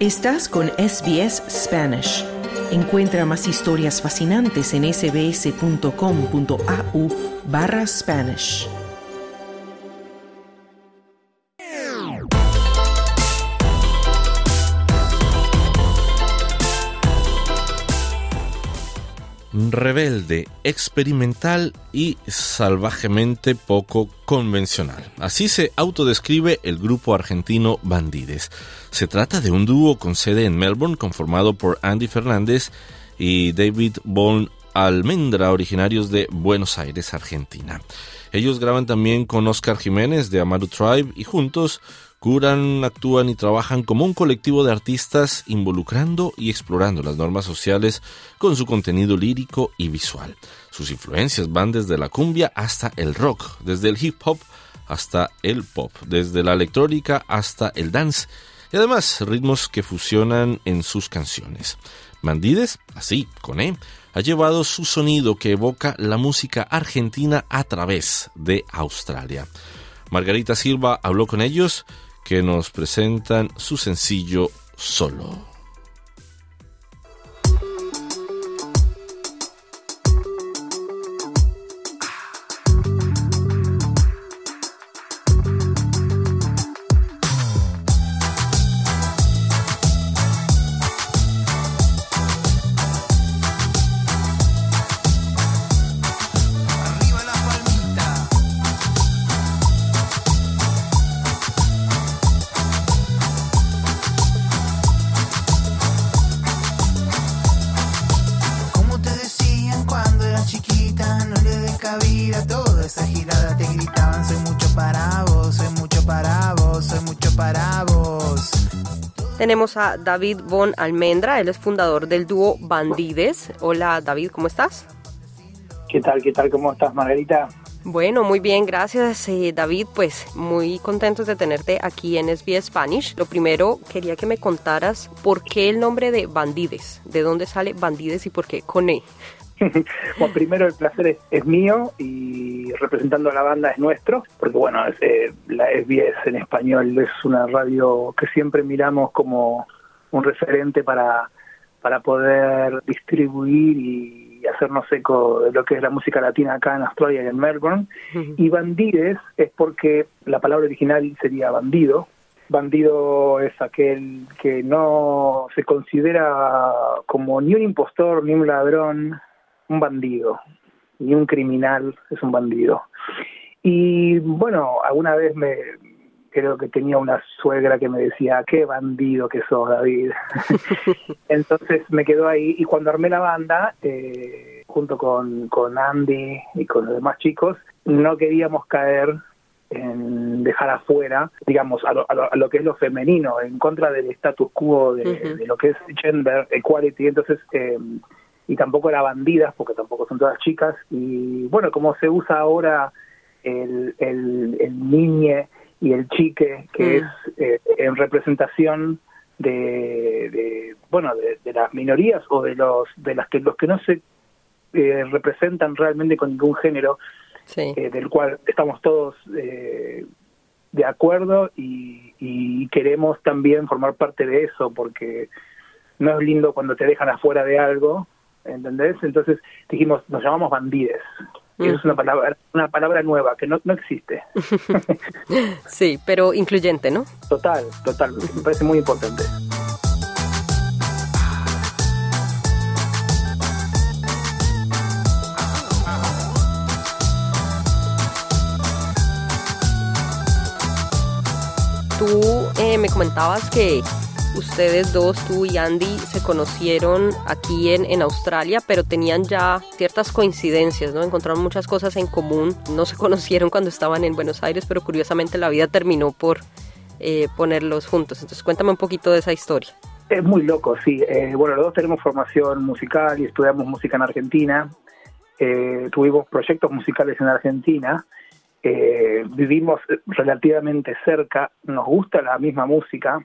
Estás con SBS Spanish. Encuentra más historias fascinantes en sbs.com.au/Spanish. Rebelde, experimental y salvajemente poco convencional. Así se autodescribe el grupo argentino Bandides. Se trata de un dúo con sede en Melbourne conformado por Andy Fernández y David Von Almendra, originarios de Buenos Aires, Argentina. Ellos graban también con Oscar Jiménez de Amaru Tribe y juntos curan, actúan y trabajan como un colectivo de artistas involucrando y explorando las normas sociales con su contenido lírico y visual. Sus influencias van desde la cumbia hasta el rock, desde el hip hop hasta el pop, desde la electrónica hasta el dance y además ritmos que fusionan en sus canciones. Bandides, así, con E, ha llevado su sonido que evoca la música argentina a través de Australia. Margarita Silva habló con ellos, que nos presentan su sencillo Solo. Tenemos a David Von Almendra, él es fundador del dúo Bandides. Hola David, ¿cómo estás? ¿Qué tal? ¿Cómo estás, Margarita? Bueno, muy bien, gracias David, pues muy contentos de tenerte aquí en SBS Spanish. Lo primero, quería que me contaras por qué el nombre de Bandides, de dónde sale Bandides y por qué con E. Bueno, primero el placer es mío y representando a la banda es nuestro, porque bueno, la SBS en español es una radio que siempre miramos como un referente para poder distribuir y hacernos eco de lo que es la música latina acá en Australia y en Melbourne. Uh-huh. Y Bandides es porque la palabra original sería bandido. Bandido es aquel que no se considera como ni un impostor, ni un ladrón, un bandido, ni un criminal, es un bandido. Y bueno, alguna vez creo que tenía una suegra que me decía, qué bandido que sos, David. Entonces me quedó ahí, y cuando armé la banda, junto con Andy y con los demás chicos, no queríamos caer en dejar afuera, digamos, a lo que es lo femenino, en contra del status quo de lo que es gender equality. Entonces, y tampoco era bandidas, porque tampoco son todas chicas, y bueno, como se usa ahora el niñe y el chique, que es en representación de las minorías o de los que no se representan realmente con ningún género, sí. Del cual estamos todos de acuerdo y queremos también formar parte de eso, porque no es lindo cuando te dejan afuera de algo, ¿entendés? Entonces dijimos, nos llamamos Bandides. Eso es una palabra nueva que no existe. Sí, pero incluyente, ¿no? Total, me parece muy importante. Tú me comentabas que ustedes dos, tú y Andy, se conocieron aquí en Australia, pero tenían ya ciertas coincidencias, ¿no? Encontraron muchas cosas en común. No se conocieron cuando estaban en Buenos Aires, pero curiosamente la vida terminó por ponerlos juntos. Entonces cuéntame un poquito de esa historia. Es muy loco, sí. Bueno, los dos tenemos formación musical y estudiamos música en Argentina. Tuvimos proyectos musicales en Argentina. Vivimos relativamente cerca. Nos gusta la misma música.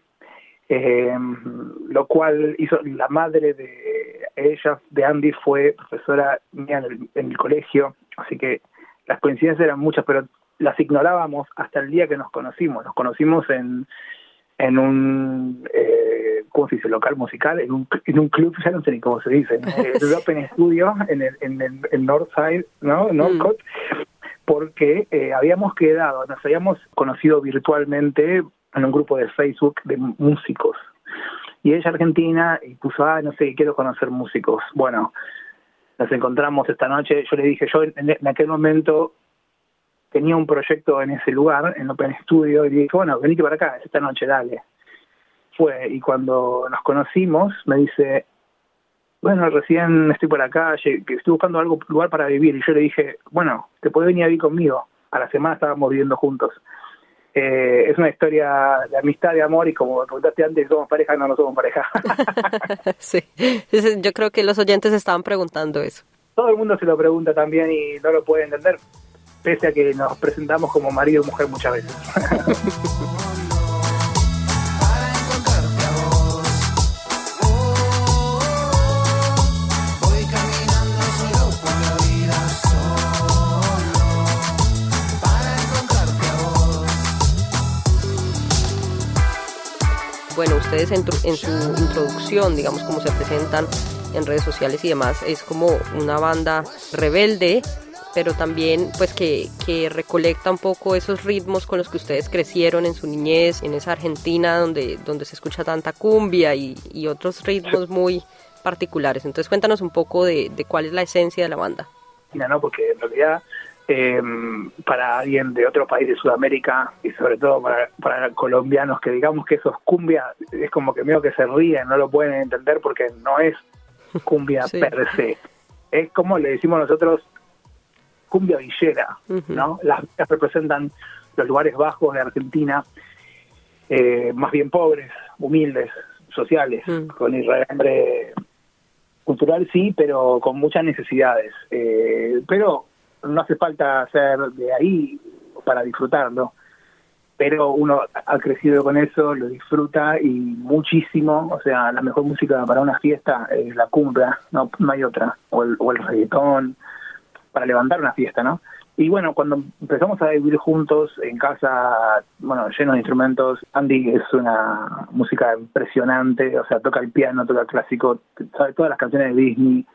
Lo cual hizo, la madre de ella, de Andy, fue profesora mía en el colegio, así que las coincidencias eran muchas, pero las ignorábamos hasta el día que nos conocimos. Nos conocimos en un ¿cómo se dice? Local musical, en un club, ya no sé ni cómo se dice, ¿no? El Open Studio en Northside, ¿no? Northcote, porque habíamos nos habíamos conocido virtualmente en un grupo de Facebook de músicos. Y ella argentina y puso, no sé, quiero conocer músicos. Bueno, nos encontramos esta noche. Yo le dije, yo en aquel momento tenía un proyecto en ese lugar, en Open Studio, y le dije, bueno, venite para acá, esta noche, dale. Fue, y cuando nos conocimos, me dice, bueno, recién estoy por acá, que estoy buscando lugar para vivir. Y yo le dije, bueno, te podés venir a vivir conmigo. A la semana estábamos viviendo juntos. Es una historia de amistad, de amor, y como me preguntaste antes, ¿somos pareja? No somos pareja. Sí, yo creo que los oyentes estaban preguntando eso. Todo el mundo se lo pregunta también y no lo puede entender, pese a que nos presentamos como marido y mujer muchas veces. Bueno, ustedes en su introducción, digamos, cómo se presentan en redes sociales y demás, es como una banda rebelde, pero también pues que recolecta un poco esos ritmos con los que ustedes crecieron en su niñez, en esa Argentina donde se escucha tanta cumbia y otros ritmos muy particulares. Entonces cuéntanos un poco de cuál es la esencia de la banda. No, porque en realidad para alguien de otro país de Sudamérica y sobre todo para colombianos que digamos que eso es cumbia, es como que medio que se ríen, no lo pueden entender porque no es cumbia sí. Per se, es como le decimos nosotros, cumbia villera, ¿no? Las representan los lugares bajos de Argentina, más bien pobres, humildes, sociales, con irreverente cultural sí, pero con muchas necesidades, pero no hace falta ser de ahí para disfrutarlo, pero uno ha crecido con eso, lo disfruta y muchísimo. O sea, la mejor música para una fiesta es la cumbia, no hay otra, o el reggaetón, para levantar una fiesta, ¿no? Y bueno, cuando empezamos a vivir juntos en casa, bueno, lleno de instrumentos, Andy es una música impresionante, o sea, toca el piano, toca el clásico, sabe todas las canciones de Disney,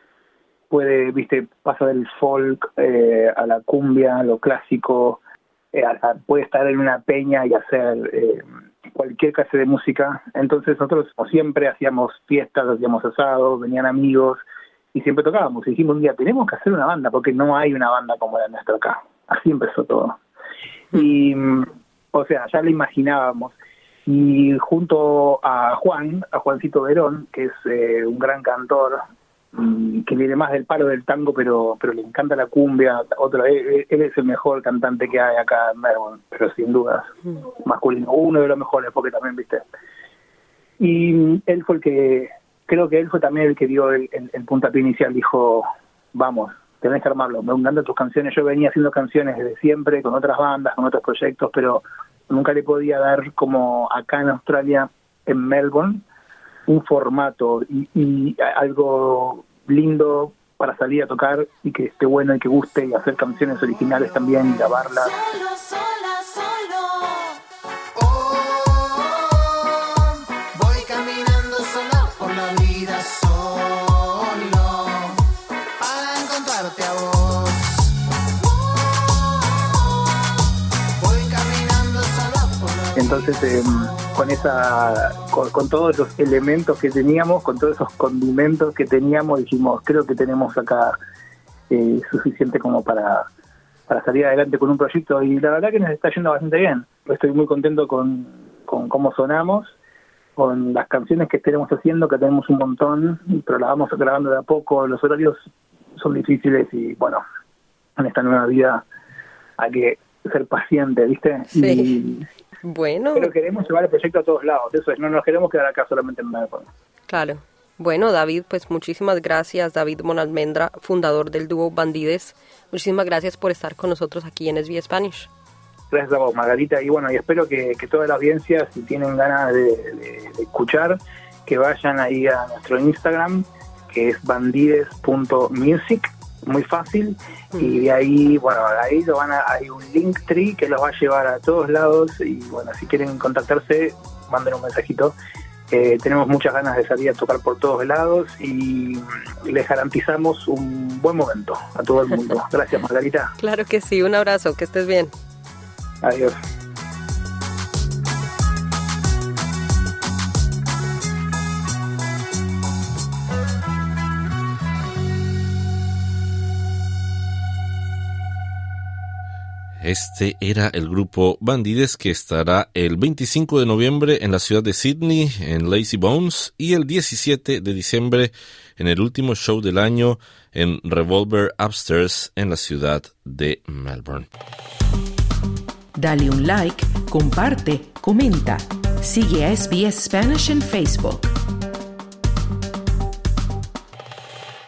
pasa del folk a la cumbia, a lo clásico, puede estar en una peña y hacer cualquier clase de música. Entonces nosotros como siempre hacíamos fiestas, hacíamos asados, venían amigos y siempre tocábamos. Y dijimos un día, tenemos que hacer una banda porque no hay una banda como la nuestra acá. Así empezó todo. Y, o sea, ya lo imaginábamos. Y junto a Juancito Verón, que es un gran cantor, que viene más del palo del tango, pero le encanta la cumbia. Él es el mejor cantante que hay acá en Melbourne, pero sin dudas, masculino, uno de los mejores, porque también, viste. Y él fue creo que él fue también el que dio el puntapié inicial, dijo, vamos, tenés que armarlo, me encantan tus canciones. Yo venía haciendo canciones desde siempre, con otras bandas, con otros proyectos, pero nunca le podía dar, como acá en Australia, en Melbourne, un formato y algo lindo para salir a tocar y que esté bueno y que guste, y hacer canciones originales también y grabarlas. Voy caminando solo por la vida, solo para encontrarte a vos. Voy caminando solo por la vida. Entonces con todos los elementos que teníamos, con todos esos condimentos que teníamos, dijimos, creo que tenemos acá suficiente como para salir adelante con un proyecto, y la verdad que nos está yendo bastante bien. Estoy muy contento con cómo sonamos, con las canciones que estaremos haciendo, que tenemos un montón, pero las vamos grabando de a poco. Los horarios son difíciles y bueno, en esta nueva vida hay que ser paciente, ¿viste? Sí. Bueno. Pero queremos llevar el proyecto a todos lados, eso es, no nos queremos quedar acá solamente en Melbourne. Claro. Bueno, David, pues muchísimas gracias. David Monalmendra, fundador del dúo Bandides. Muchísimas gracias por estar con nosotros aquí en SBS Spanish. Gracias a vos, Margarita, y bueno, y espero que toda la audiencia, si tienen ganas de escuchar, que vayan ahí a nuestro Instagram, que es bandides.music, muy fácil, y de ahí, bueno, ahí hay un Linktree que los va a llevar a todos lados, y bueno, si quieren contactarse, manden un mensajito tenemos muchas ganas de salir a tocar por todos lados y les garantizamos un buen momento a todo el mundo. Gracias, Margarita. Claro que sí, un abrazo, que estés bien. Adiós. Este era el grupo Bandides, que estará el 25 de noviembre en la ciudad de Sydney, en Lazy Bones, y el 17 de diciembre en el último show del año en Revolver Upstairs en la ciudad de Melbourne. Dale un like, comparte, comenta. Sigue a SBS Spanish en Facebook.